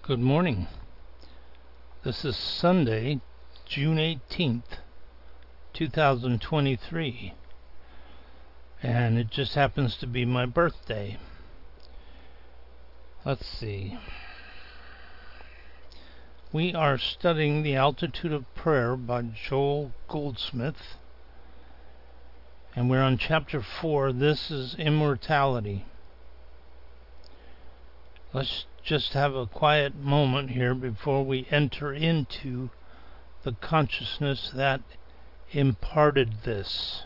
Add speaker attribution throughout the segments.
Speaker 1: Good morning. This is Sunday, June 18th, 2023, and it just happens to be my birthday. Let's see. We are studying The Altitude of Prayer by Joel Goldsmith, and we're on chapter 4. This is immortality. Let's just have a quiet moment here before we enter into the consciousness that imparted this.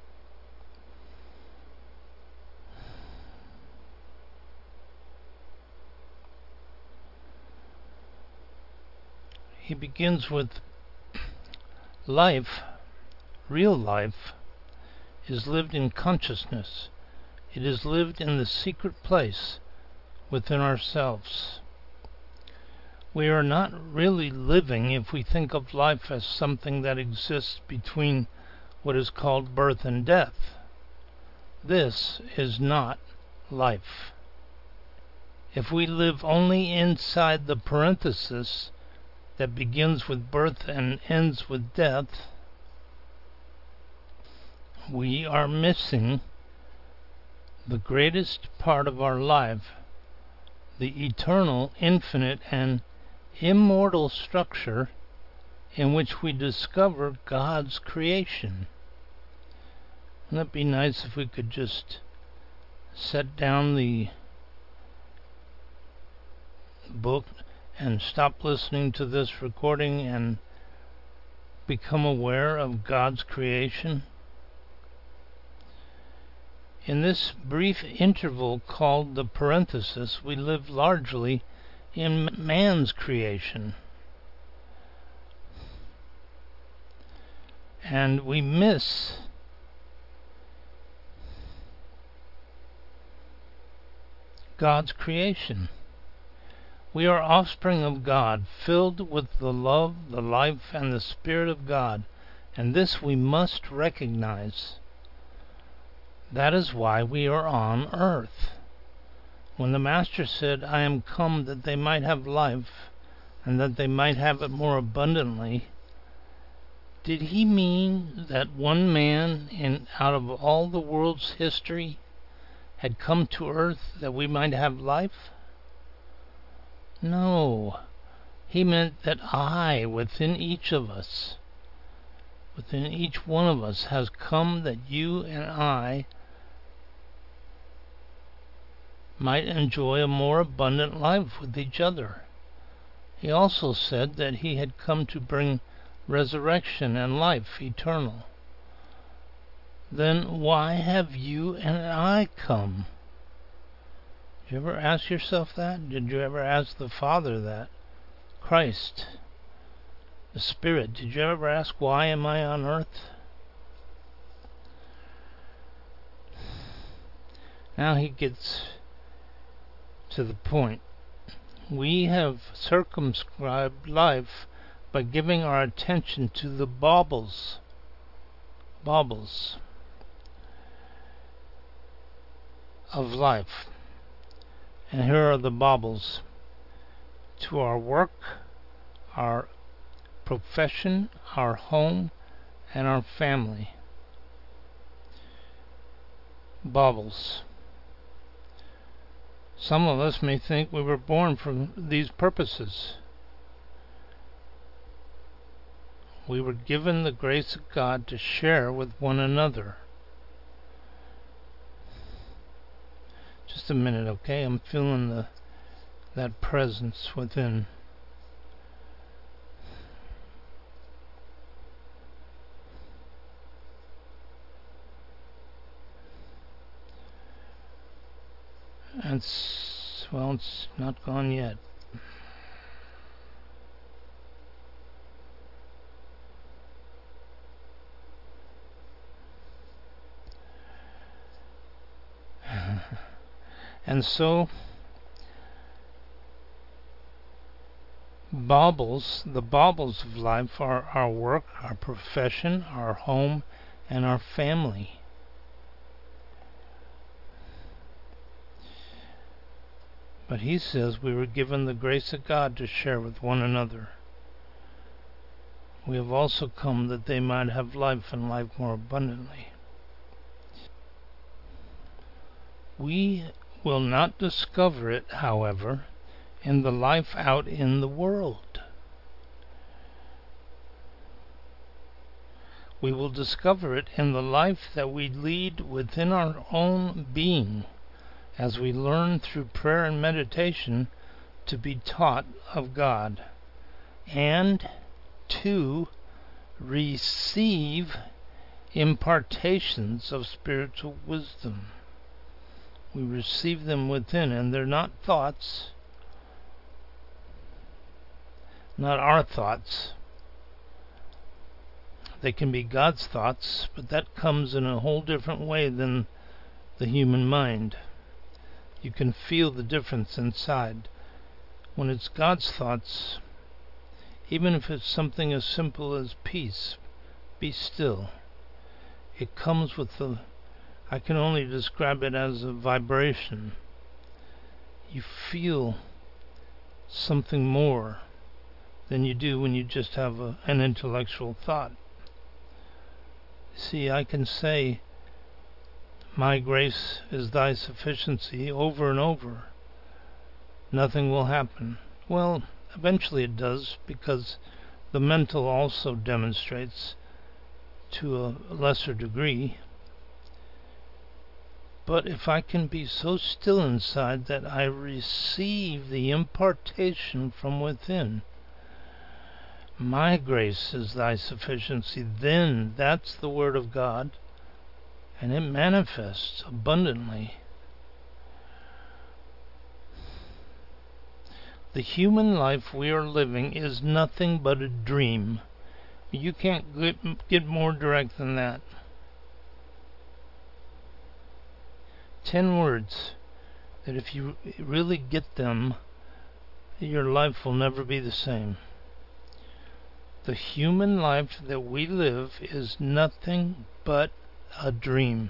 Speaker 1: He begins with life, real life, is lived in consciousness. It is lived in the secret place within ourselves. We are not really living if we think of life as something that exists between what is called birth and death. This is not life. If we live only inside the parenthesis that begins with birth and ends with death, we are missing the greatest part of our life, the eternal, infinite, and immortal structure in which we discover God's creation. Wouldn't it be nice if we could just set down the book and stop listening to this recording and become aware of God's creation? In this brief interval called the parenthesis, we live largely in man's creation. And we miss God's creation. We are offspring of God, filled with the love, the life, and the Spirit of God, and this we must recognize. That is why we are on earth. When the Master said, "I am come that they might have life, and that they might have it more abundantly," did he mean that one man out of all the world's history had come to earth that we might have life? No. He meant that within each of us, within each one of us, has come that you and I might enjoy a more abundant life with each other. He also said that he had come to bring resurrection and life eternal. Then why have you and I come? Did you ever ask yourself that? Did you ever ask the Father that? Christ, the Spirit, did you ever ask, why am I on earth? Now he gets to the point. We have circumscribed life by giving our attention to the baubles of life. And here are the baubles: to our work, our profession, our home, and our family. Baubles. Some of us may think we were born for these purposes. We were given the grace of God to share with one another. Just a minute, okay? I'm feeling that presence within. And it's not gone yet. And so, the baubles of life are our work, our profession, our home, and our family. But he says we were given the grace of God to share with one another. We have also come that they might have life and life more abundantly. We will not discover it, however, in the life out in the world. We will discover it in the life that we lead within our own being, as we learn through prayer and meditation to be taught of God, and to receive impartations of spiritual wisdom. We receive them within, and they're not thoughts, not our thoughts. They can be God's thoughts, but that comes in a whole different way than the human mind. You can feel the difference inside. When it's God's thoughts, even if it's something as simple as peace, be still, it comes with I can only describe it as a vibration. You feel something more than you do when you just have an intellectual thought. See, I can say, my grace is thy sufficiency, over and over. Nothing will happen. Well, eventually it does, because the mental also demonstrates to a lesser degree. But if I can be so still inside that I receive the impartation from within, my grace is thy sufficiency, then that's the Word of God, and it manifests abundantly. The human life we are living is nothing but a dream. You can't get more direct than that. 10 words that if you really get them, your life will never be the same. The human life that we live is nothing but a dream.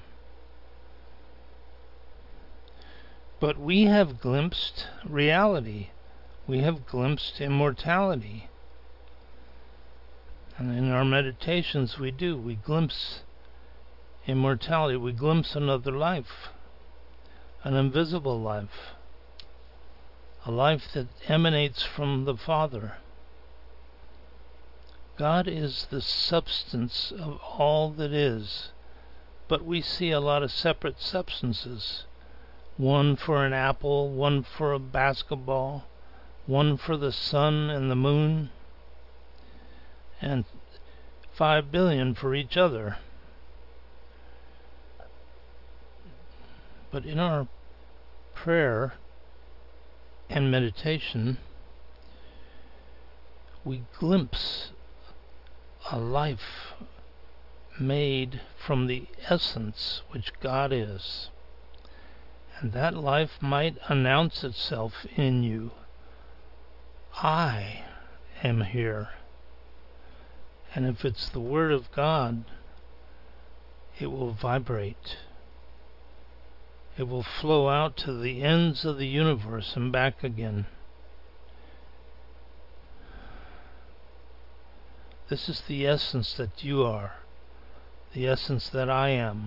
Speaker 1: But we have glimpsed reality. We have glimpsed immortality. And in our meditations we do. We glimpse immortality. We glimpse another life. An invisible life. A life that emanates from the Father. God is the substance of all that is, but we see a lot of separate substances. One for an apple, one for a basketball, one for the sun and the moon, and 5 billion for each other. But in our prayer and meditation, we glimpse a life made from the essence which God is. And that life might announce itself in you. I am here. And if it's the Word of God, it will vibrate. It will flow out to the ends of the universe and back again. This is the essence that you are, the essence that I am.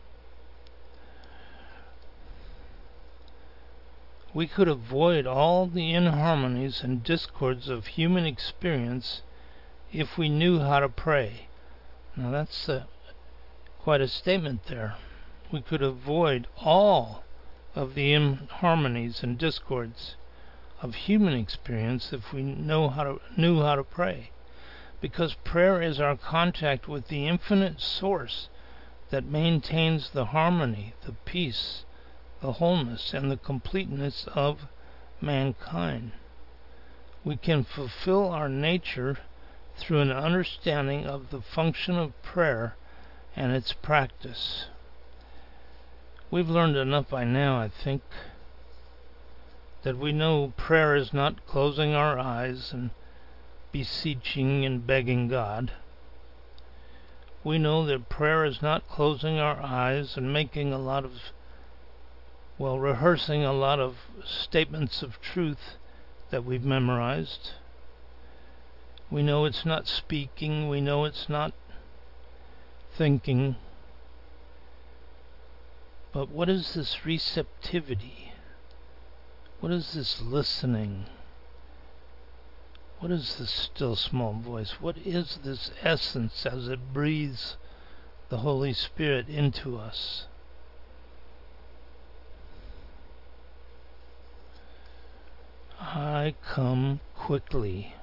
Speaker 1: We could avoid all the inharmonies and discords of human experience if we knew how to pray. Now that's quite a statement there. We could avoid all of the inharmonies and discords of human experience if we knew how to pray. Because prayer is our contact with the infinite source that maintains the harmony, the peace, the wholeness, and the completeness of mankind. We can fulfill our nature through an understanding of the function of prayer and its practice. We've learned enough by now, I think, that we know prayer is not closing our eyes and beseeching and begging God. We know that prayer is not closing our eyes and making a lot of while rehearsing a lot of statements of truth that we've memorized. We know it's not speaking, we know it's not thinking. But what is this receptivity? What is this listening? What is this still small voice? What is this essence as it breathes the Holy Spirit into us? I come quickly.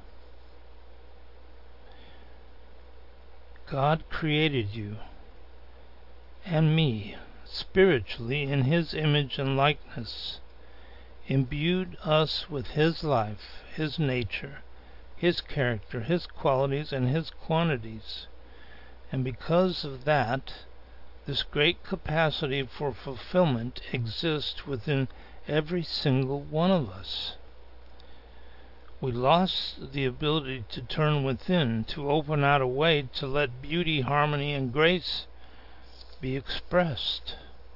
Speaker 1: God created you and me spiritually in His image and likeness, imbued us with His life, His nature, His character, His qualities, and His quantities. And because of that, this great capacity for fulfillment exists within every single one of us. We lost the ability to turn within, to open out a way to let beauty, harmony, and grace be expressed.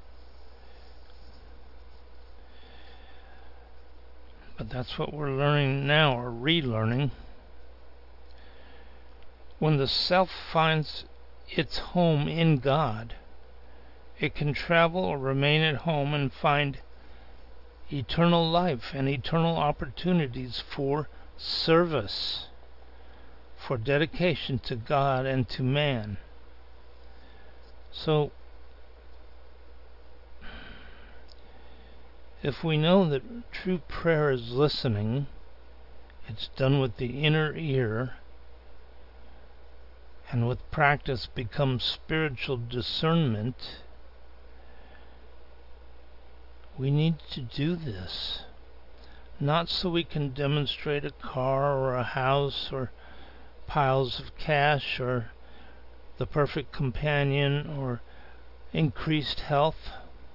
Speaker 1: But that's what we're learning now, or relearning. When the self finds its home in God, it can travel or remain at home and find eternal life and eternal opportunities for service, for dedication to God and to man. So, if we know that true prayer is listening, it's done with the inner ear, and with practice becomes spiritual discernment, we need to do this. Not so we can demonstrate a car or a house or piles of cash or the perfect companion or increased health.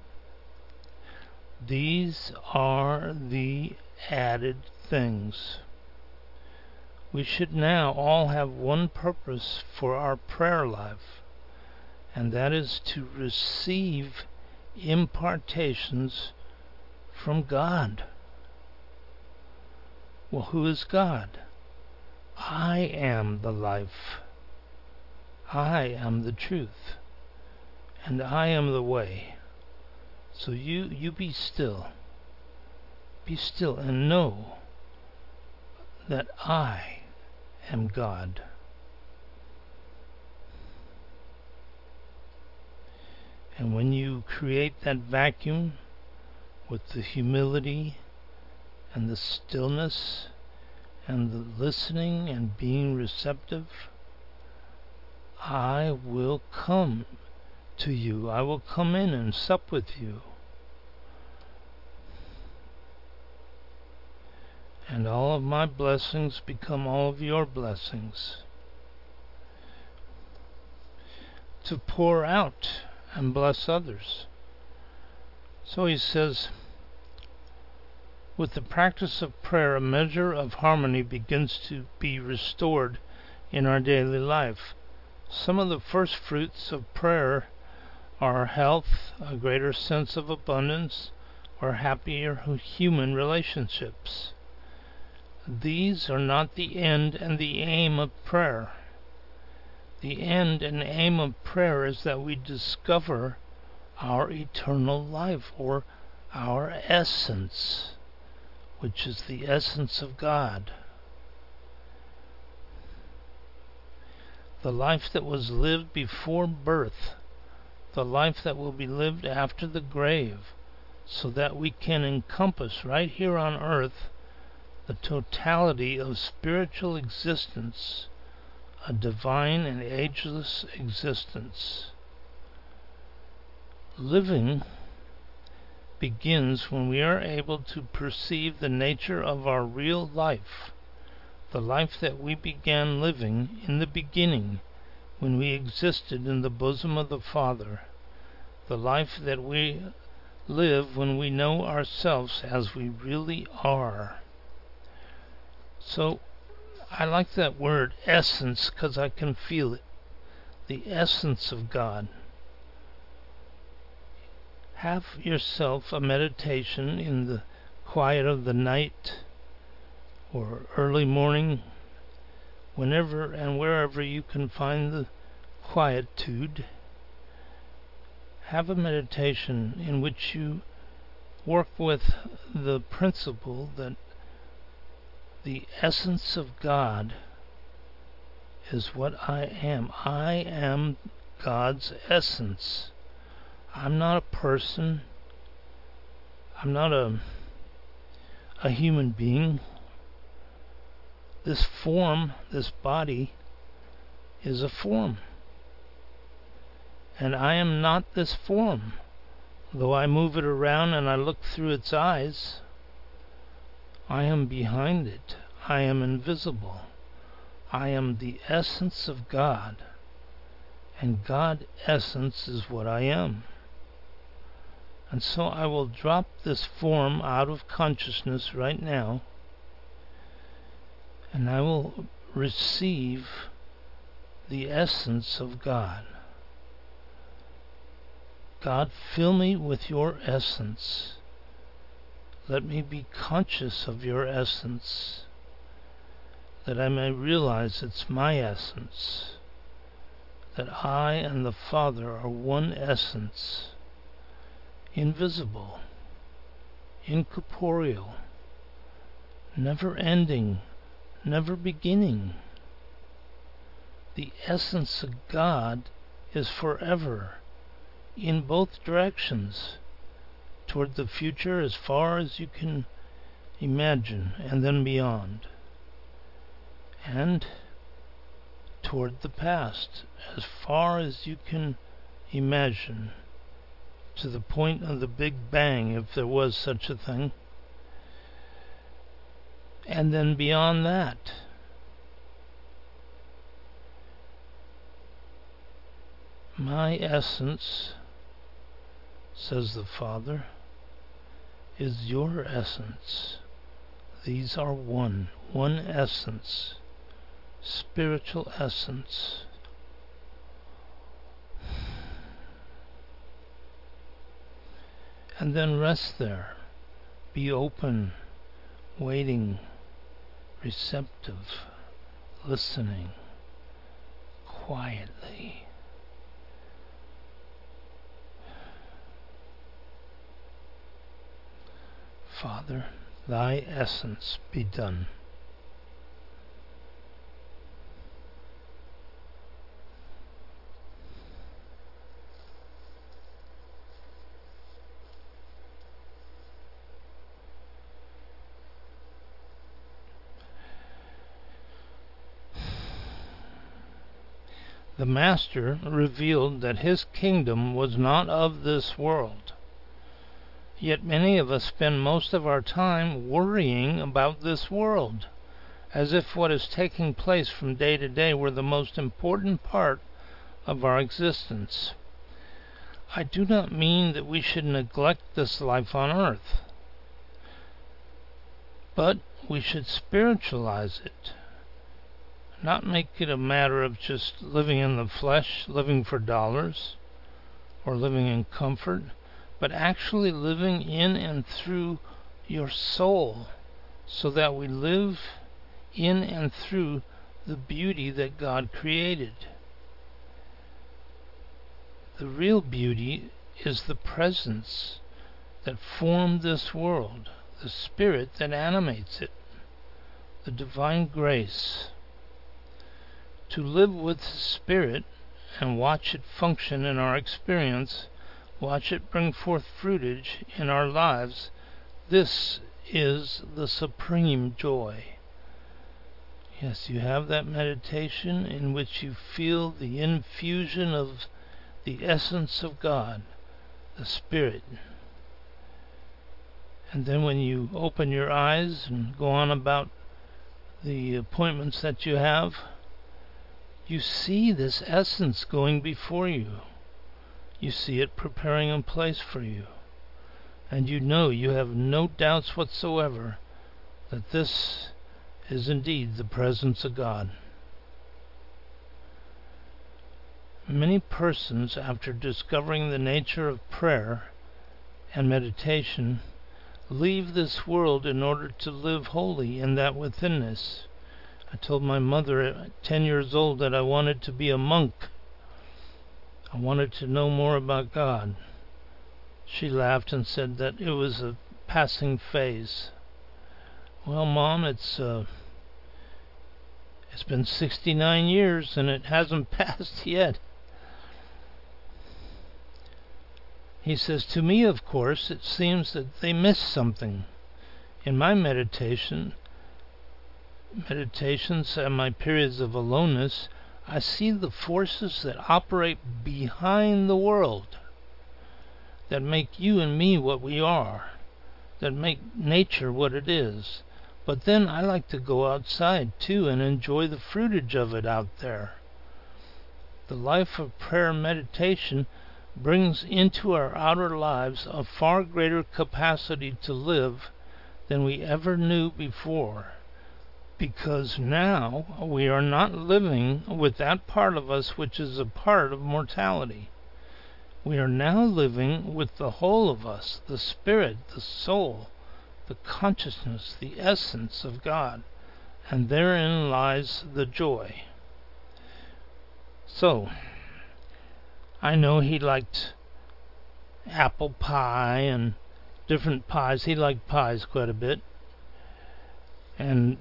Speaker 1: These are the added things. We should now all have one purpose for our prayer life, and that is to receive impartations from God. Well, who is God? I am the life. I am the truth. And I am the way. So you be still. Be still and know that I am God. And when you create that vacuum with the humility and the stillness and the listening and being receptive, I will come to you. I will come in and sup with you. And all of my blessings become all of your blessings. To pour out and bless others. So he says, with the practice of prayer, a measure of harmony begins to be restored in our daily life. Some of the first fruits of prayer are health, a greater sense of abundance, or happier human relationships. These are not the end and the aim of prayer. The end and aim of prayer is that we discover our eternal life, or our essence, which is the essence of God. The life that was lived before birth, the life that will be lived after the grave, so that we can encompass right here on earth the totality of spiritual existence, a divine and ageless existence. Living begins when we are able to perceive the nature of our real life, the life that we began living in the beginning when we existed in the bosom of the Father, the life that we live when we know ourselves as we really are. So I like that word essence because I can feel it. The essence of God Have yourself a meditation in the quiet of the night or early morning, whenever and wherever you can find the quietude. Have a meditation in which you work with the principle that the essence of God is what I am. I am God's essence. I'm not a person. I'm not a human being. This form, this body, is a form. And I am not this form. Though I move it around and I look through its eyes, I am behind it. I am invisible. I am the essence of God. And God essence is what I am. And so I will drop this form out of consciousness right now, and I will receive the essence of God. God, fill me with your essence. Let me be conscious of your essence, that I may realize it's my essence, that I and the Father are one essence, invisible, incorporeal, never ending, never beginning. The essence of God is forever, in both directions, toward the future as far as you can imagine, and then beyond, and toward the past as far as you can imagine, to the point of the Big Bang, if there was such a thing, and then beyond that. My essence, says the Father, is your essence. These are one essence, spiritual essence. And then rest there. Be open, waiting, receptive, listening, quietly. Father, thy essence be done. The Master revealed that his kingdom was not of this world. Yet many of us spend most of our time worrying about this world, as if what is taking place from day to day were the most important part of our existence. I do not mean that we should neglect this life on earth, but we should spiritualize it. Not make it a matter of just living in the flesh, living for dollars, or living in comfort, but actually living in and through your soul, so that we live in and through the beauty that God created. The real beauty is the presence that formed this world, the spirit that animates it, the divine grace. To live with the Spirit and watch it function in our experience, watch it bring forth fruitage in our lives, this is the supreme joy. Yes, you have that meditation in which you feel the infusion of the essence of God, the Spirit. And then when you open your eyes and go on about the appointments that you have, you see this essence going before you. You see it preparing a place for you. And you know, you have no doubts whatsoever that this is indeed the presence of God. Many persons, after discovering the nature of prayer and meditation, leave this world in order to live wholly in that withinness. I told my mother at 10 years old that I wanted to be a monk. I wanted to know more about God. She laughed and said that it was a passing phase. Well, Mom, it's been 69 years and it hasn't passed yet. He says, to me, of course, it seems that they miss something. In my meditations and my periods of aloneness, I see the forces that operate behind the world, that make you and me what we are, that make nature what it is. But then I like to go outside too and enjoy the fruitage of it out there. The life of prayer and meditation brings into our outer lives a far greater capacity to live than we ever knew before, because now we are not living with that part of us which is a part of mortality. We are now living with the whole of us, the spirit, the soul, the consciousness, the essence of God, and therein lies the joy. So, I know he liked apple pie and different pies. He liked pies quite a bit. And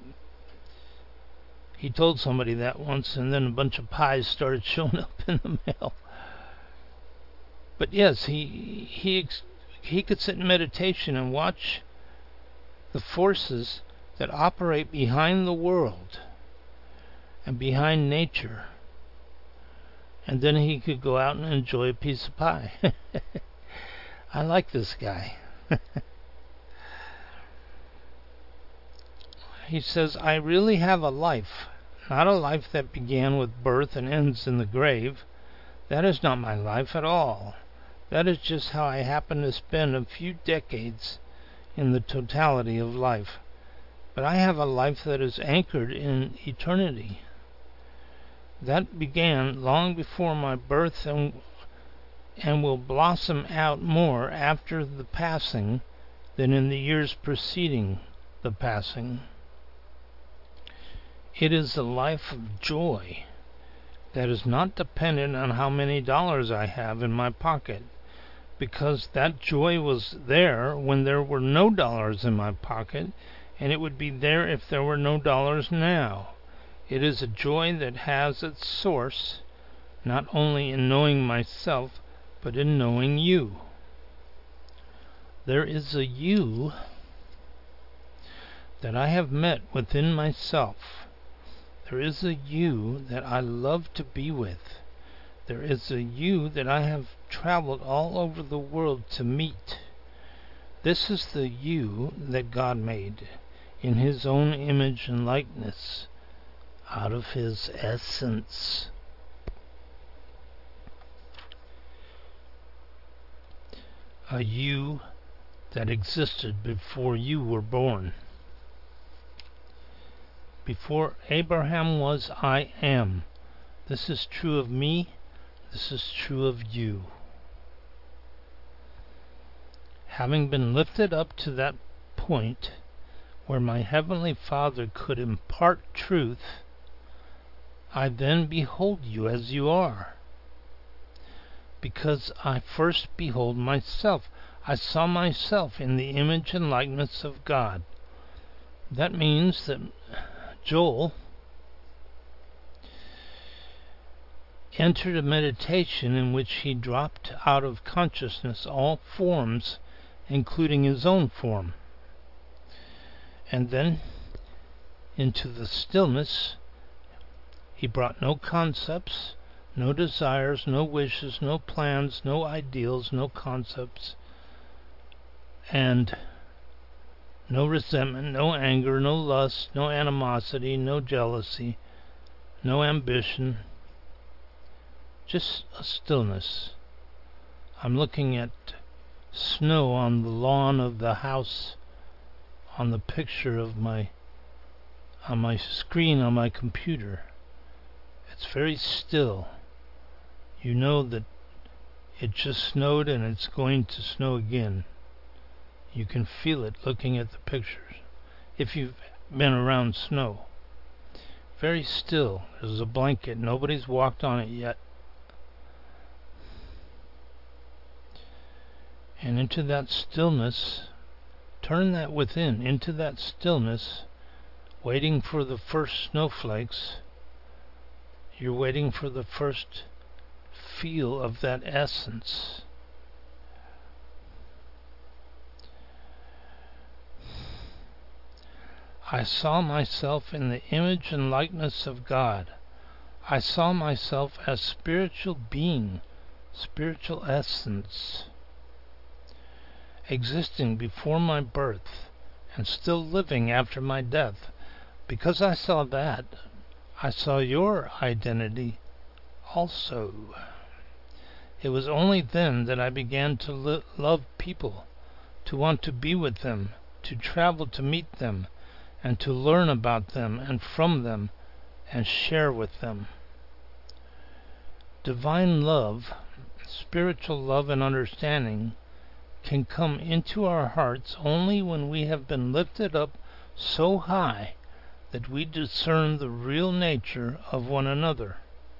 Speaker 1: he told somebody that once, and then a bunch of pies started showing up in the mail. But yes, he could sit in meditation and watch the forces that operate behind the world and behind nature. And then he could go out and enjoy a piece of pie. I like this guy. He says, I really have a life, not a life that began with birth and ends in the grave. That is not my life at all. That is just how I happen to spend a few decades in the totality of life. But I have a life that is anchored in eternity. That began long before my birth and will blossom out more after the passing than in the years preceding the passing. It is a life of joy that is not dependent on how many dollars I have in my pocket, because that joy was there when there were no dollars in my pocket, and it would be there if there were no dollars now. It is a joy that has its source not only in knowing myself, but in knowing you. There is a you that I have met within myself. There is a you that I love to be with. There is a you that I have traveled all over the world to meet. This is the you that God made in His own image and likeness, out of His essence. A you that existed before you were born. Before Abraham was, I am. This is true of me. This is true of you. Having been lifted up to that point where my Heavenly Father could impart truth, I then behold you as you are. Because I first behold myself. I saw myself in the image and likeness of God. That means that Joel entered a meditation in which he dropped out of consciousness all forms, including his own form. And then, into the stillness, he brought no concepts, no desires, no wishes, no plans, no ideals, no concepts, and no resentment, no anger, no lust, no animosity, no jealousy, no ambition, just a stillness. I'm looking at snow on the lawn of the house on the picture of on my screen on my computer. It's very still. You know that it just snowed and it's going to snow again. You can feel it looking at the pictures. If you've been around snow, very still. There's a blanket. Nobody's walked on it yet. And into that stillness, turn that within, into that stillness, waiting for the first snowflakes. You're waiting for the first feel of that essence. I saw myself in the image and likeness of God. I saw myself as spiritual being, spiritual essence, existing before my birth and still living after my death. Because I saw that, I saw your identity also. It was only then that I began to love people, to want to be with them, to travel to meet them, and to learn about them and from them and share with them. Divine love, spiritual love and understanding can come into our hearts only when we have been lifted up so high that we discern the real nature of one another.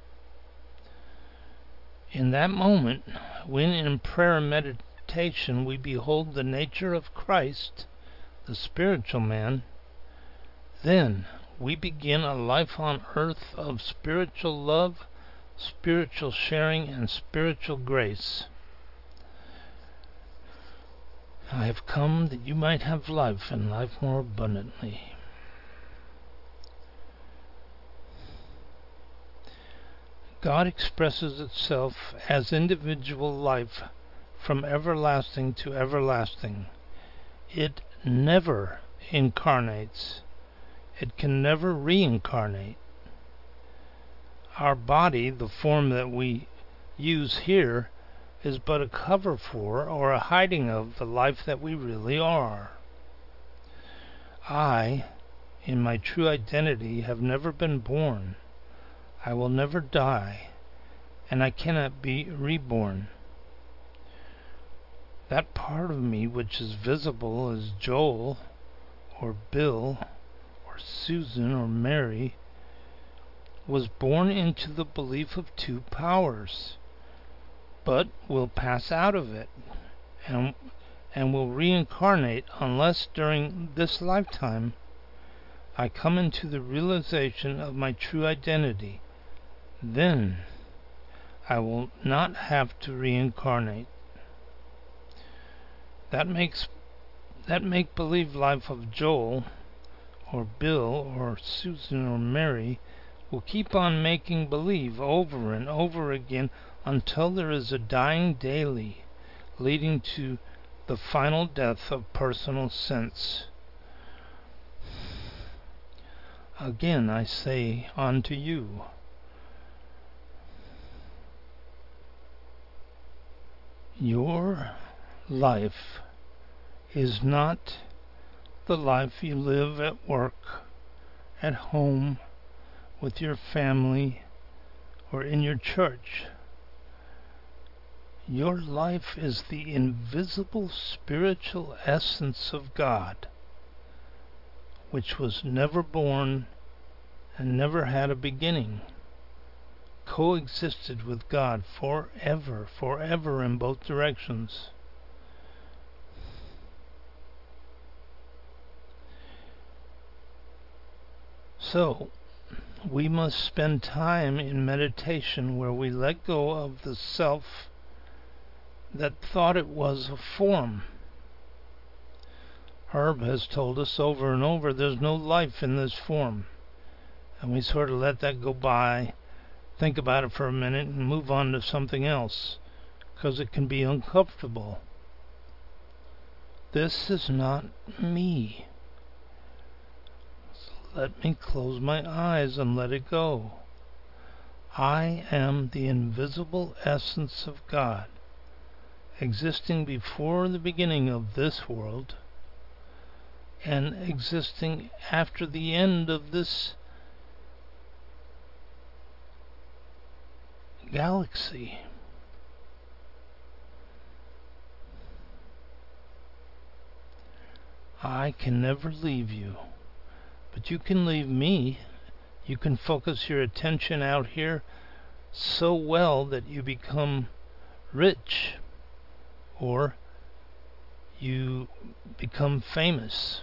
Speaker 1: In that moment, when in prayer and meditation we behold the nature of Christ, the spiritual man, then we begin a life on earth of spiritual love, spiritual sharing, and spiritual grace. I have come that you might have life, and life more abundantly. God expresses itself as individual life from everlasting to everlasting. It never incarnates. It can never reincarnate. Our body, the form that we use here, is but a cover for or a hiding of the life that we really are. I, in my true identity, have never been born. I will never die, and I cannot be reborn. That part of me which is visible as Joel or Bill or Susan or Mary was born into the belief of two powers, but will pass out of it and will reincarnate unless during this lifetime I come into the realization of my true identity. Then I will not have to reincarnate. That make-believe life of Joel or Bill or Susan or Mary will keep on making believe over and over again until there is a dying daily, leading to the final death of personal sense. Again I say unto you, your life is not the life you live at work, at home, with your family, or in your church. Your life is the invisible spiritual essence of God, which was never born and never had a beginning, coexisted with God forever in both directions. So, we must spend time in meditation where we let go of the self that thought it was a form. Herb has told us over and over there's no life in this form, and we sort of let that go by, think about it for a minute, and move on to something else, because it can be uncomfortable. This is not me. Let me close my eyes and let it go. I am the invisible essence of God, existing before the beginning of this world, and existing after the end of this galaxy. I can never leave you. But you can leave me. You can focus your attention out here so well that you become rich, or you become famous.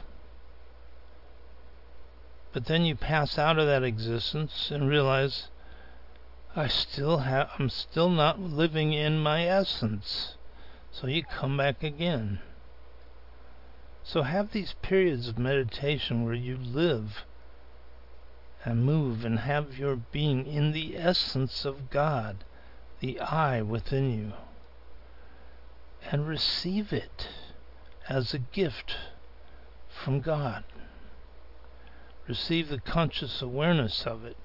Speaker 1: But then you pass out of that existence and realize I'm still not living in my essence. So you come back again. So have these periods of meditation where you live and move and have your being in the essence of God, the I within you, and receive it as a gift from God. Receive the conscious awareness of it.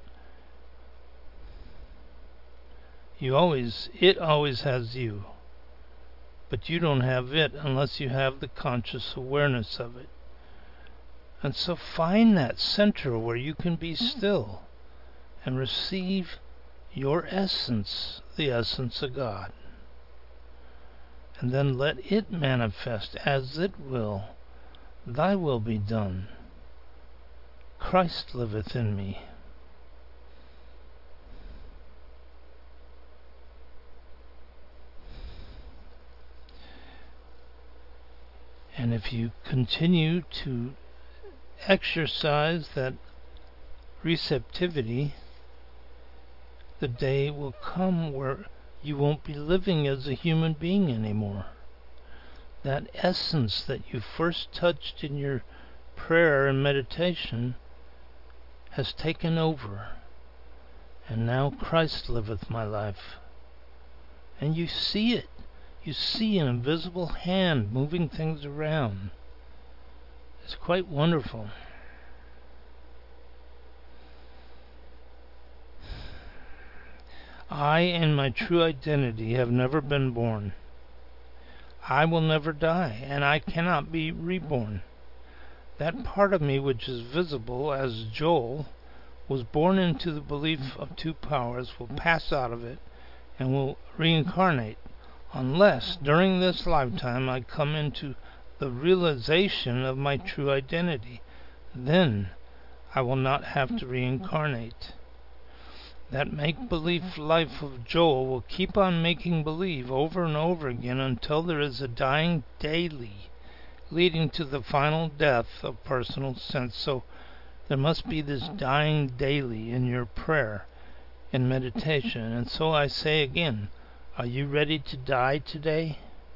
Speaker 1: It always has you, but you don't have it unless you have the conscious awareness of it. And so find that center where you can be still and receive your essence, the essence of God. And then let it manifest as it will. Thy will be done. Christ liveth in me. And if you continue to exercise that receptivity, the day will come where you won't be living as a human being anymore. That essence that you first touched in your prayer and meditation has taken over, and now Christ liveth my life. And you see it. You see an invisible hand moving things around. It's quite wonderful. I and my true identity have never been born. I will never die, and I cannot be reborn. That part of me which is visible as Joel was born into the belief of two powers will pass out of it and will reincarnate, unless during this lifetime I come into the realization of my true identity. Then I will not have to reincarnate. That make-believe life of Joel will keep on making believe over and over again until there is a dying daily, leading to the final death of personal sense. So there must be this dying daily in your prayer and meditation. And so I say again, are you ready to die today?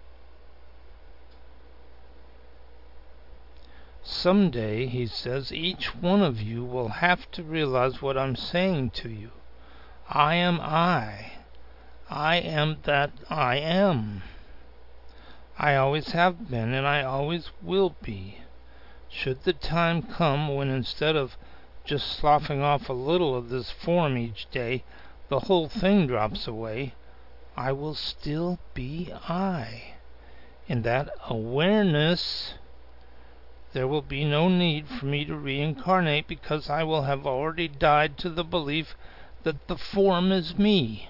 Speaker 1: Someday, he says, each one of you will have to realize what I'm saying to you. I am I. I am that I am. I always have been, and I always will be. Should the time come when instead of just sloughing off a little of this form each day, the whole thing drops away, I will still be I. In that awareness, there will be no need for me to reincarnate, because I will have already died to the belief that the form is me.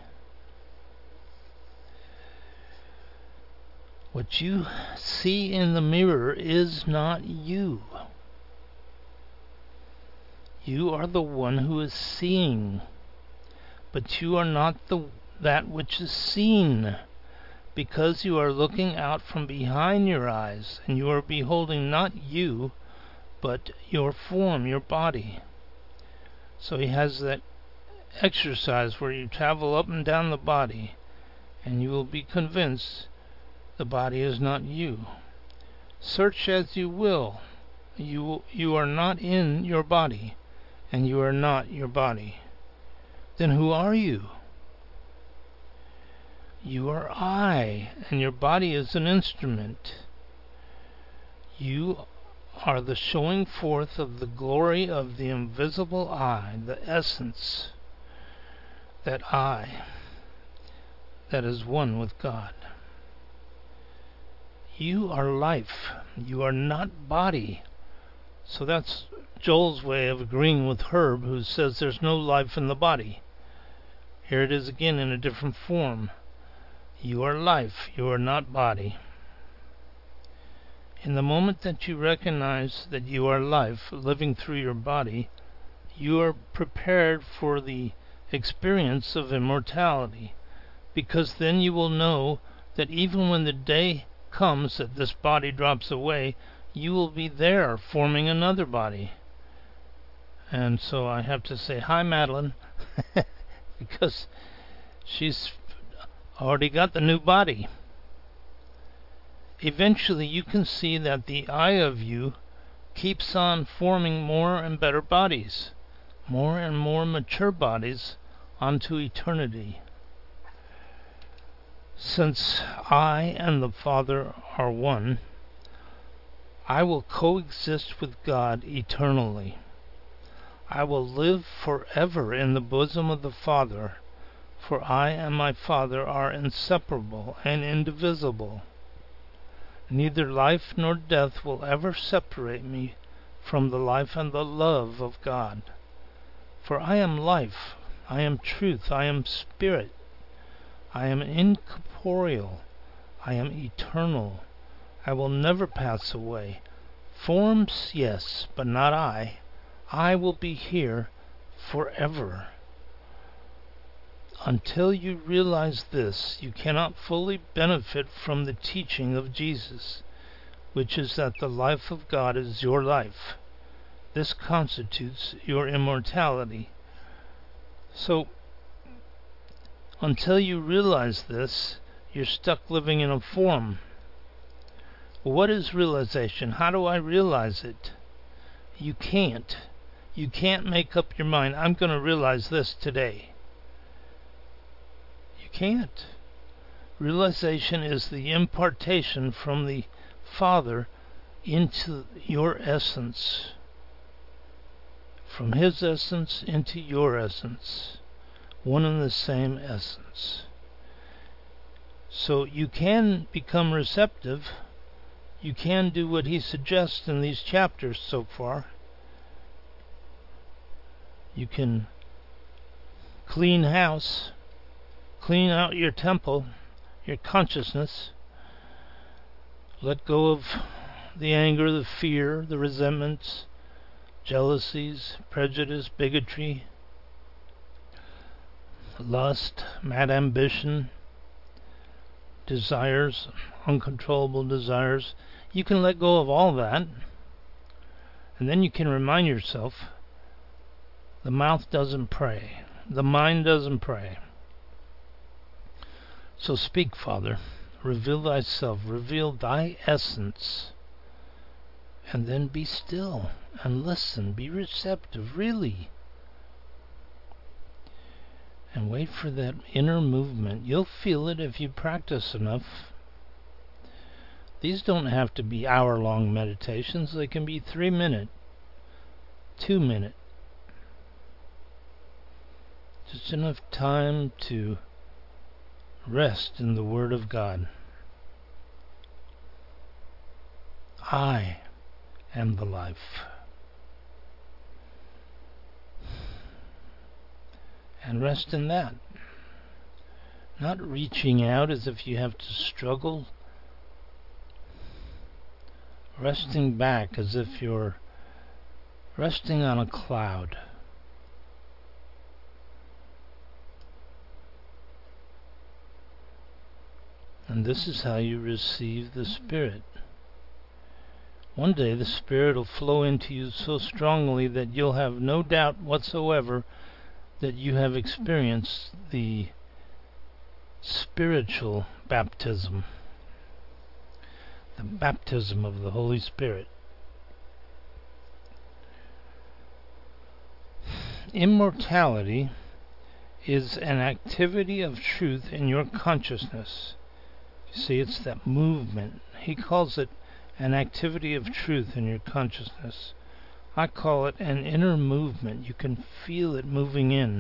Speaker 1: What you see in the mirror is not you. You are the one who is seeing, but you are not that which is seen, because you are looking out from behind your eyes, and you are beholding not you, but your form, your body. So he has that exercise where you travel up and down the body, and you will be convinced the body is not you. Search as you will, you are not in your body, and you are not your body. Then who are you? You are I, and your body is an instrument. You are the showing forth of the glory of the invisible I, the essence, that I, that is one with God. You are life. You are not body. So that's Joel's way of agreeing with Herb, who says there's no life in the body. Here it is again in a different form. You are life. You are not body. In the moment that you recognize that you are life living through your body, you are prepared for the experience of immortality, because then you will know that even when the day comes that this body drops away, you will be there forming another body. And so I have to say hi, Madeline, because she's already got the new body. Eventually you can see that the I of you keeps on forming more and better bodies, more and more mature bodies onto eternity. Since I and the Father are one, I will coexist with God eternally. I will live forever in the bosom of the Father, for I and my Father are inseparable and indivisible. Neither life nor death will ever separate me from the life and the love of God. For I am life, I am truth, I am spirit, I am incorporeal, I am eternal, I will never pass away. Forms, yes, but not I. I will be here forever. Until you realize this, you cannot fully benefit from the teaching of Jesus, which is that the life of God is your life. This constitutes your immortality. So, until you realize this, you're stuck living in a form. What is realization? How do I realize it? You can't. You can't make up your mind, I'm going to realize this today. Can't. Realization is the impartation from the Father into your essence, from His essence into your essence, one and the same essence. So you can become receptive. You can do what He suggests in these chapters so far. You can clean house. Clean out your temple, your consciousness. Let go of the anger, the fear, the resentments, jealousies, prejudice, bigotry, lust, mad ambition, desires, uncontrollable desires. You can let go of all that, and then you can remind yourself, the mouth doesn't pray, the mind doesn't pray. So speak, Father, reveal thyself, reveal thy essence, and then be still and listen, be receptive, really. And wait for that inner movement. You'll feel it if you practice enough. These don't have to be hour-long meditations. They can be 3-minute, 2-minute. Just enough time to rest in the Word of God. I am the life. And rest in that. Not reaching out as if you have to struggle. Resting back as if you're resting on a cloud. And this is how you receive the Spirit. One day the Spirit will flow into you so strongly that you'll have no doubt whatsoever that you have experienced the spiritual baptism, the baptism of the Holy Spirit. Immortality is an activity of truth in your consciousness. See, it's that movement. He calls it an activity of truth in your consciousness. I call it an inner movement. You can feel it moving in.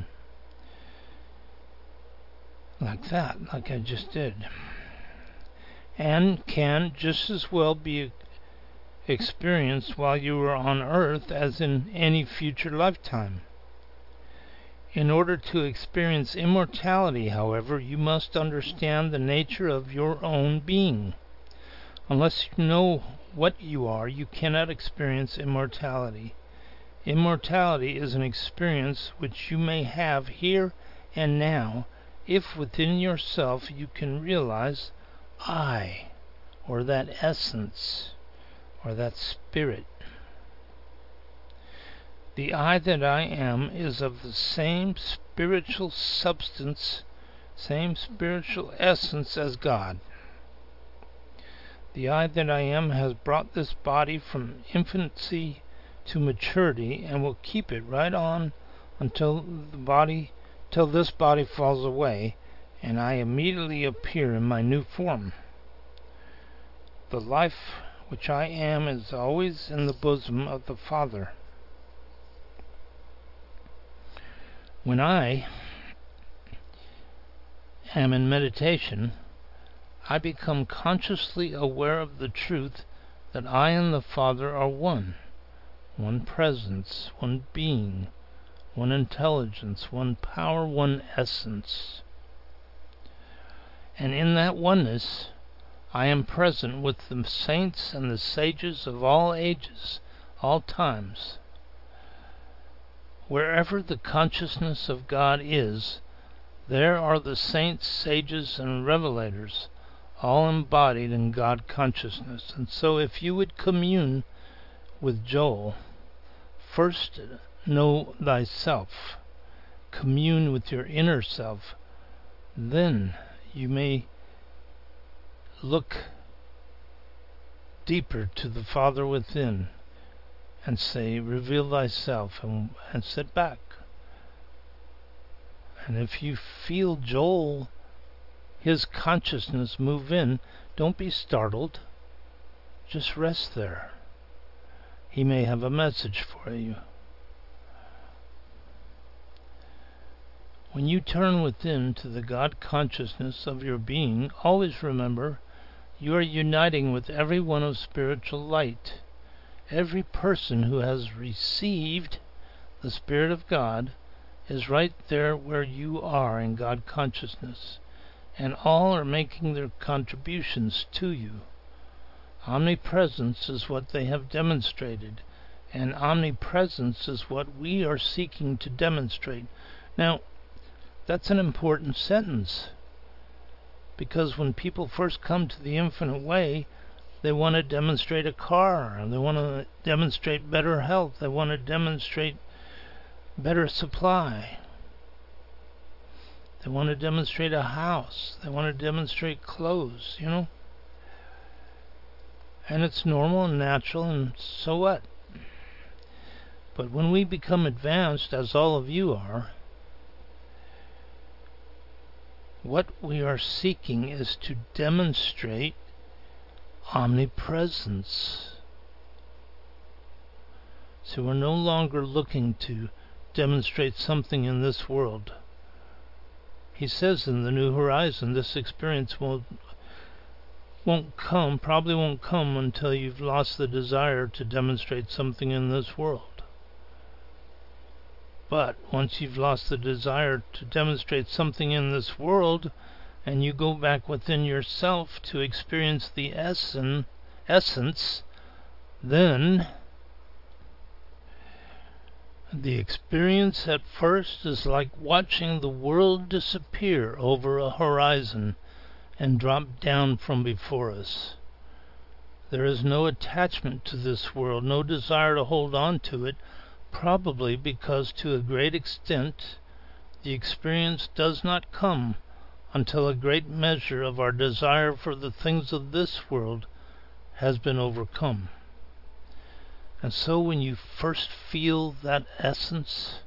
Speaker 1: Like that, like I just did. And can just as well be experienced while you were on earth as in any future lifetime. In order to experience immortality, however, you must understand the nature of your own being. Unless you know what you are, you cannot experience immortality. Immortality is an experience which you may have here and now if within yourself you can realize I, or that essence, or that spirit. The I that I am is of the same spiritual substance, same spiritual essence as God. The I that I am has brought this body from infancy to maturity and will keep it right on until this body falls away and I immediately appear in my new form. The life which I am is always in the bosom of the Father. When I am in meditation, I become consciously aware of the truth that I and the Father are one presence, one being, one intelligence, one power, one essence. And in that oneness, I am present with the saints and the sages of all ages, all times. Wherever the consciousness of God is, there are the saints, sages, and revelators, all embodied in God consciousness. And so if you would commune with Joel, first know thyself, commune with your inner self, then you may look deeper to the Father within and say, reveal thyself, and sit back. And if you feel Joel, his consciousness move in, don't be startled. Just rest there. He may have a message for you. When you turn within to the God consciousness of your being, always remember you are uniting with everyone of spiritual light. Every person who has received the Spirit of God is right there where you are in God consciousness, and all are making their contributions to you. Omnipresence is what they have demonstrated, and omnipresence is what we are seeking to demonstrate. Now, that's an important sentence, because when people first come to the Infinite Way, they want to demonstrate a car, and they want to demonstrate better health, they want to demonstrate better supply, they want to demonstrate a house, they want to demonstrate clothes, and it's normal and natural, and so what? But when we become advanced, as all of you are, what we are seeking is to demonstrate omnipresence. So we're no longer looking to demonstrate something in this world. He says in the New Horizon, this experience probably won't come until you've lost the desire to demonstrate something in this world. But once you've lost the desire to demonstrate something in this world, and you go back within yourself to experience the essence, then the experience at first is like watching the world disappear over a horizon and drop down from before us. There is no attachment to this world, no desire to hold on to it, probably because to a great extent the experience does not come until a great measure of our desire for the things of this world has been overcome. And so when you first feel that essence,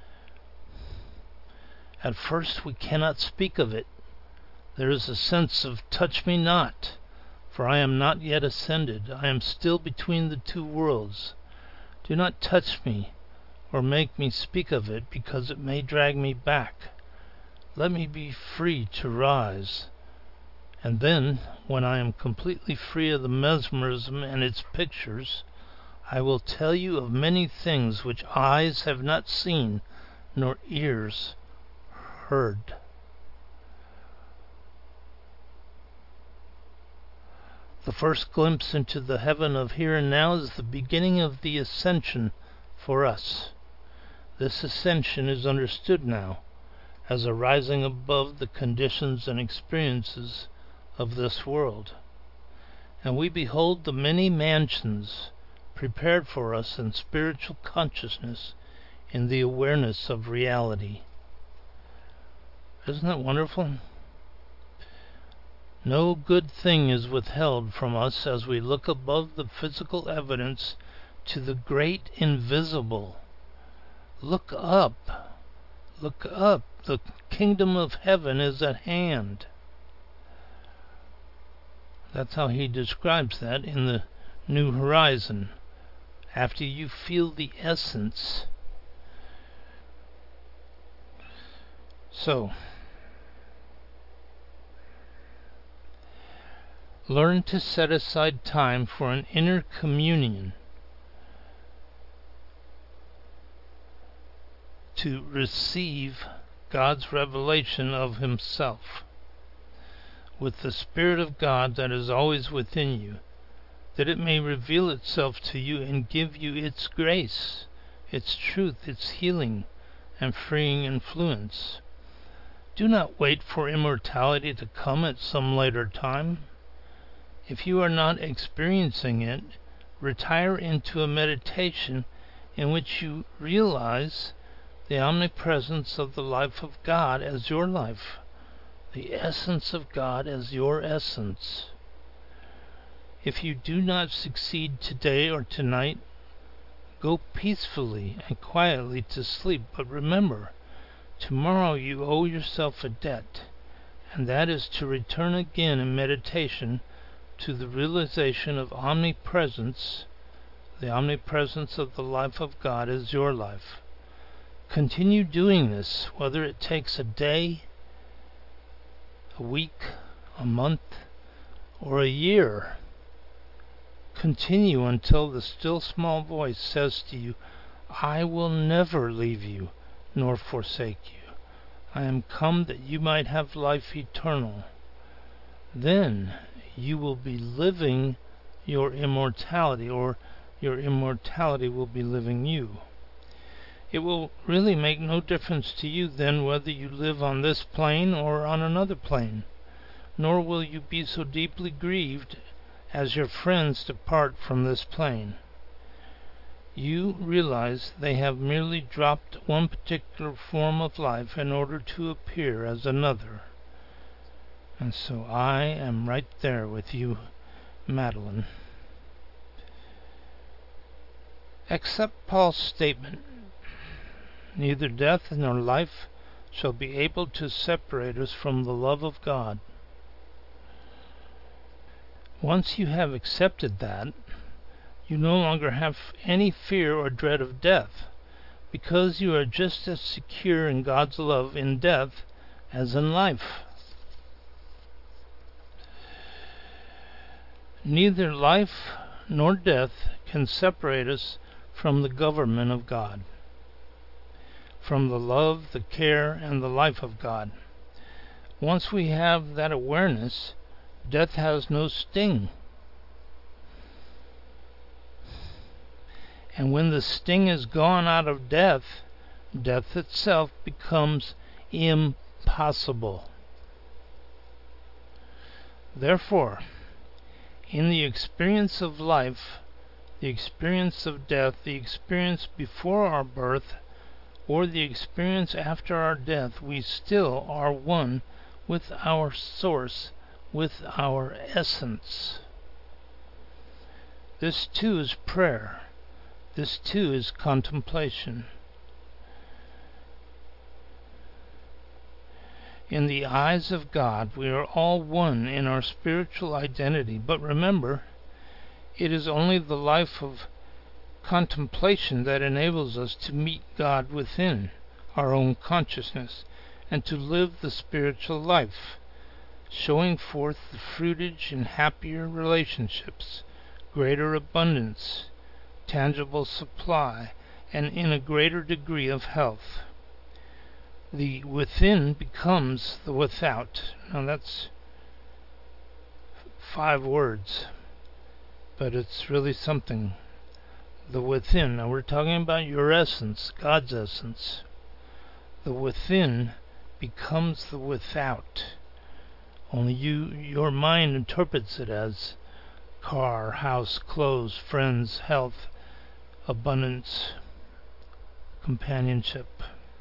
Speaker 1: at first we cannot speak of it. There is a sense of touch me not, for I am not yet ascended. I am still between the two worlds. Do not touch me or make me speak of it, because it may drag me back. Let me be free to rise. And then, when I am completely free of the mesmerism and its pictures, I will tell you of many things which eyes have not seen, nor ears heard. The first glimpse into the heaven of here and now is the beginning of the ascension for us. This ascension is understood now as a rising above the conditions and experiences of this world. And we behold the many mansions prepared for us in spiritual consciousness in the awareness of reality. Isn't that wonderful? No good thing is withheld from us as we look above the physical evidence to the great invisible. Look up. Look up. The kingdom of heaven is at hand. That's how he describes that in the New Horizon. After you feel the essence. So, learn to set aside time for an inner communion, to receive God's revelation of Himself with the Spirit of God that is always within you, that it may reveal itself to you and give you its grace, its truth, its healing and freeing influence. Do not wait for immortality to come at some later time. If you are not experiencing it, retire into a meditation in which you realize the omnipresence of the life of God as your life, the essence of God as your essence. If you do not succeed today or tonight, go peacefully and quietly to sleep, but remember, tomorrow you owe yourself a debt, and that is to return again in meditation to the realization of omnipresence, the omnipresence of the life of God as your life. Continue doing this, whether it takes a day, a week, a month, or a year. Continue until the still small voice says to you, I will never leave you nor forsake you. I am come that you might have life eternal. Then you will be living your immortality, or your immortality will be living you. It will really make no difference to you then whether you live on this plane or on another plane, nor will you be so deeply grieved as your friends depart from this plane. You realize they have merely dropped one particular form of life in order to appear as another. And so I am right there with you, Madeline. Accept Paul's statement, neither death nor life shall be able to separate us from the love of God. Once you have accepted that, you no longer have any fear or dread of death, because you are just as secure in God's love in death as in life. Neither life nor death can separate us from the government of God, from the love, the care, and the life of God. Once we have that awareness, death has no sting. And when the sting is gone out of death, death itself becomes impossible. Therefore, in the experience of life, the experience of death, the experience before our birth, or the experience after our death, we still are one with our source, with our essence. This too is prayer. This too is contemplation. In the eyes of God, we are all one in our spiritual identity. But remember, it is only the life of contemplation that enables us to meet God within our own consciousness and to live the spiritual life, showing forth the fruitage in happier relationships, greater abundance, tangible supply, and in a greater degree of health. The within becomes the without. Now that's 5 words, but it's really something. The within. Now we're talking about your essence, God's essence. The within becomes the without. Only your mind interprets it as car, house, clothes, friends, health, abundance, companionship.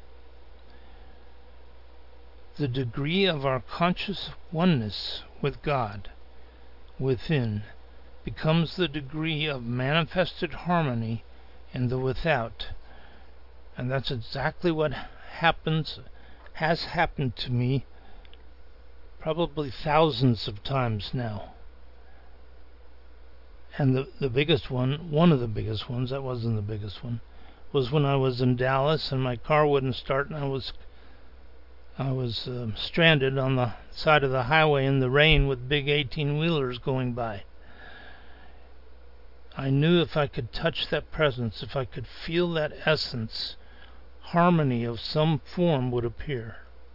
Speaker 1: The degree of our conscious oneness with God within becomes the degree of manifested harmony in the without. And that's exactly what has happened to me probably thousands of times now. And the biggest one of the biggest ones, that wasn't the biggest one, was when I was in Dallas and my car wouldn't start, and I was stranded on the side of the highway in the rain with big 18-wheelers going by. I knew if I could touch that presence, if I could feel that essence, harmony of some form would appear.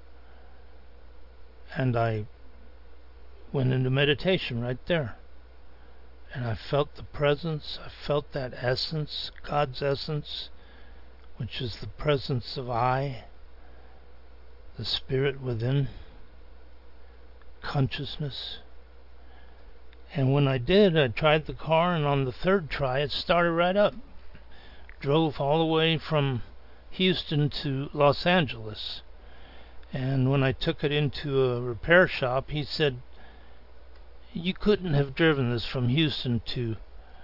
Speaker 1: And I went into meditation right there. And I felt the presence, I felt that essence, God's essence, which is the presence of I, the spirit within, consciousness. And when I did, I tried the car, and on the third try it started right up. Drove all the way from Houston to Los Angeles. And when I took it into a repair shop, he said, "You couldn't have driven this from Houston to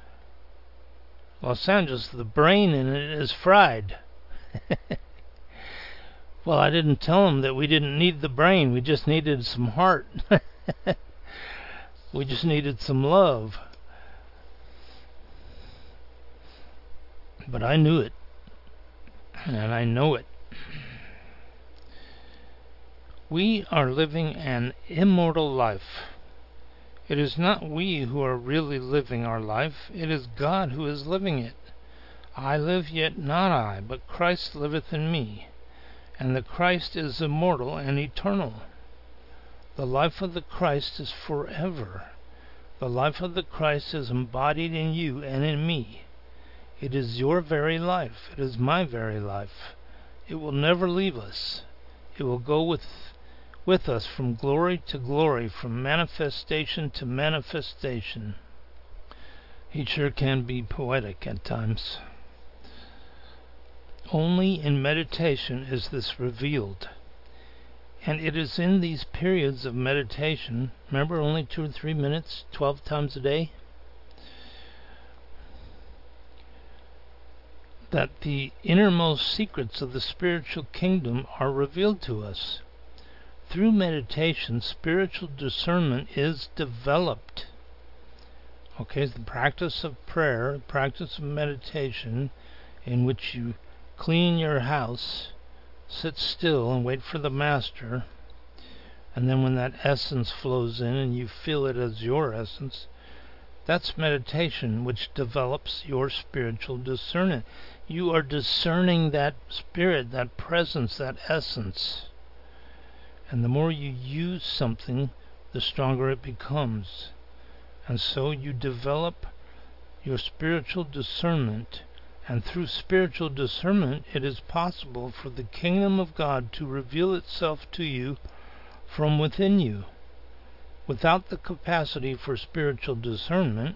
Speaker 1: Los Angeles. The brain in it is fried." Well, I didn't tell him that we didn't need the brain. We just needed some heart. We just needed some love. But I knew it. And I know it. We are living an immortal life. It is not we who are really living our life. It is God who is living it. I live, yet not I, but Christ liveth in me. And the Christ is immortal and eternal. The life of the Christ is forever. The life of the Christ is embodied in you and in me. It is your very life. It is my very life. It will never leave us. It will go with us from glory to glory, from manifestation to manifestation. He sure can be poetic at times. Only in meditation is this revealed. And it is in these periods of meditation, remember, only 2 or 3 minutes, 12 times a day, that the innermost secrets of the spiritual kingdom are revealed to us. Through meditation, spiritual discernment is developed. Okay, the practice of prayer, the practice of meditation, in which you clean your house, sit still and wait for the Master, and then when that essence flows in and you feel it as your essence, that's meditation, which develops your spiritual discernment. You are discerning that spirit, that presence, that essence. And the more you use something, the stronger it becomes. And so you develop your spiritual discernment. And through spiritual discernment, it is possible for the kingdom of God to reveal itself to you from within you. Without the capacity for spiritual discernment,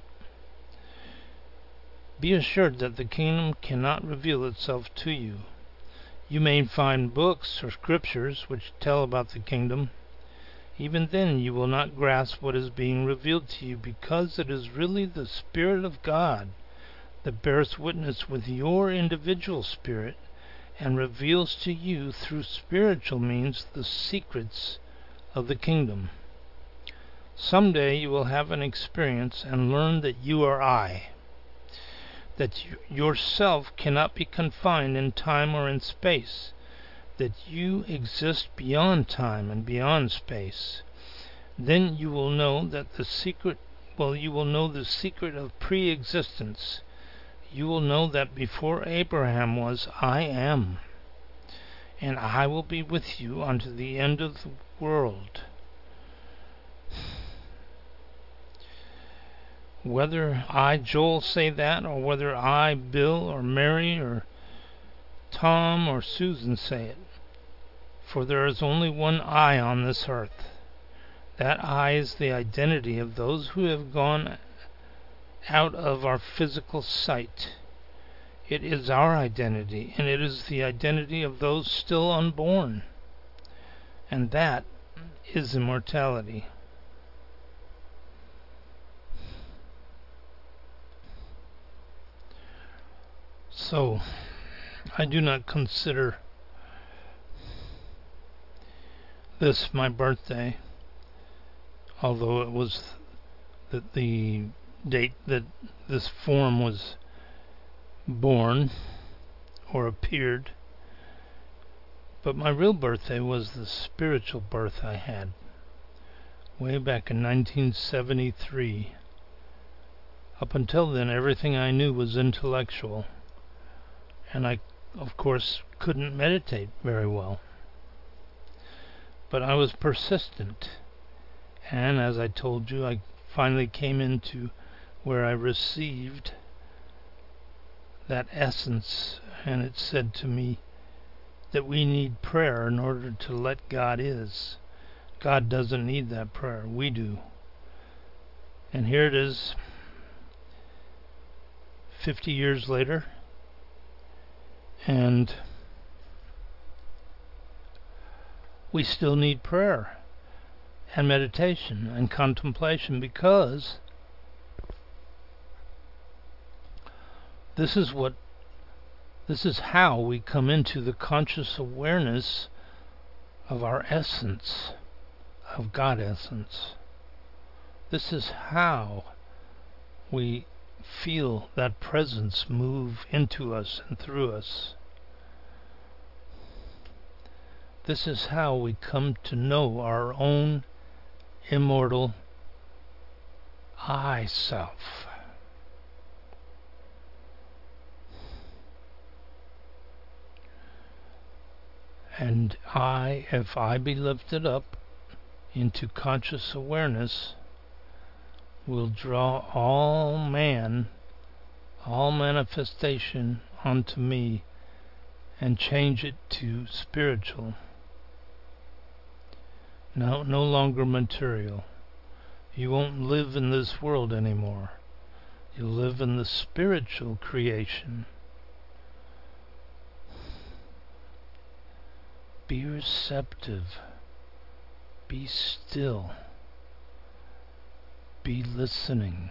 Speaker 1: be assured that the kingdom cannot reveal itself to you. You may find books or scriptures which tell about the kingdom. Even then you will not grasp what is being revealed to you, because it is really the Spirit of God that bears witness with your individual spirit and reveals to you through spiritual means the secrets of the kingdom. Someday you will have an experience and learn that you are I, that yourself cannot be confined in time or in space, that you exist beyond time and beyond space. Then you will know that you will know the secret of pre-existence. You will know that before Abraham was, I am, and I will be with you unto the end of the world. Whether I, Joel, say that, or whether I, Bill, or Mary, or Tom, or Susan say it. For there is only one I on this earth. That I is the identity of those who have gone out of our physical sight. It is our identity, and it is the identity of those still unborn. And that is immortality. So, I do not consider this my birthday, although it was the date that this form was born or appeared. But my real birthday was the spiritual birth I had way back in 1973. Up until then, everything I knew was intellectual, and I, of course, couldn't meditate very well. But I was persistent, and as I told you, I finally came into where I received that essence, and it said to me that we need prayer in order to let God is. God doesn't need that prayer, we do. And here it is, 50 years later, and we still need prayer and meditation and contemplation, because this is how we come into the conscious awareness of our essence, of God essence. This is how we feel that presence move into us and through us. This is how we come to know our own immortal I self. And if I be lifted up into conscious awareness, will draw all manifestation onto me and change it to spiritual. No longer material. You won't live in this world anymore. You'll live in the spiritual creation. Be receptive. Be still. Be listening.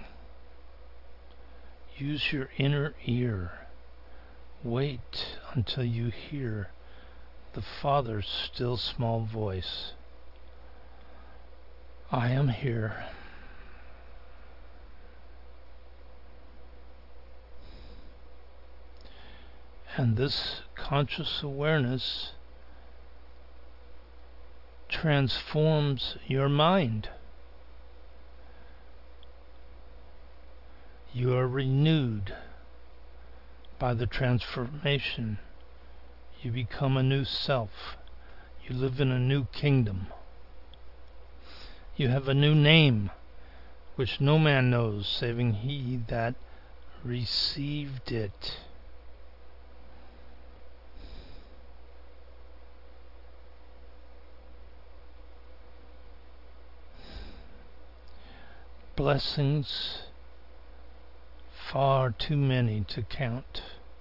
Speaker 1: Use your inner ear. Wait until you hear the Father's still small voice. I am here. And this conscious awareness transforms your mind. You are renewed by the transformation. You become a new self. You live in a new kingdom. You have a new name, which no man knows, saving he that received it. Blessings far too many to count.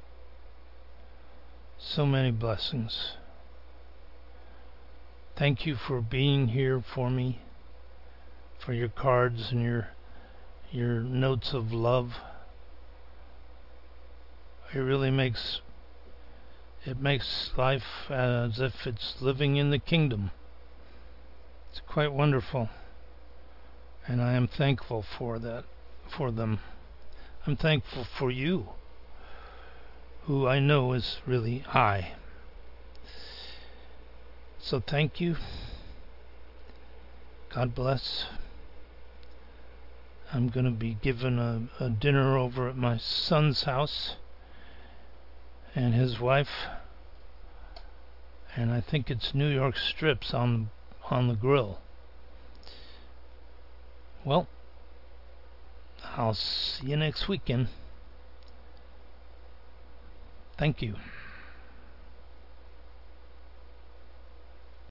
Speaker 1: So many blessings. Thank you for being here for me, for your cards and your notes of love. It really makes life as if it's living in the kingdom. It's quite wonderful. And I am thankful for them. I'm thankful for you, who I know is really I. So thank you. God bless. I'm going to be given a dinner over at my son's house and his wife, and I think it's New York strips on the grill. Well, I'll see you next weekend. Thank you.